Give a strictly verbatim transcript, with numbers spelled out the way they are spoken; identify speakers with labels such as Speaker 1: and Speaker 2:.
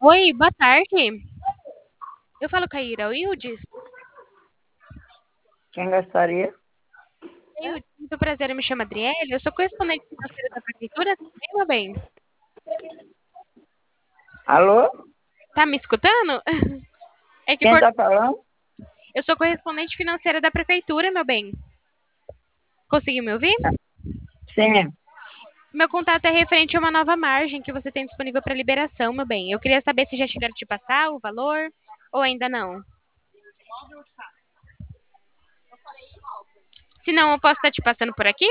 Speaker 1: Oi, boa tarde. Eu falo com a Ira Wildes.
Speaker 2: Quem gostaria?
Speaker 1: Oi, muito prazer, eu me chamo Adriele. Eu sou correspondente financeira da prefeitura, tudo bem, meu bem?
Speaker 2: Alô?
Speaker 1: Tá me escutando? É que
Speaker 2: Quem
Speaker 1: cort...
Speaker 2: tá falando?
Speaker 1: eu sou correspondente financeira da prefeitura, meu bem. Conseguiu me ouvir?
Speaker 2: Sim.
Speaker 1: Meu contato é referente a uma nova margem que você tem disponível para liberação, meu bem. Eu queria saber se já chegaram a te passar o valor ou ainda não. Se não, eu posso estar te passando por aqui?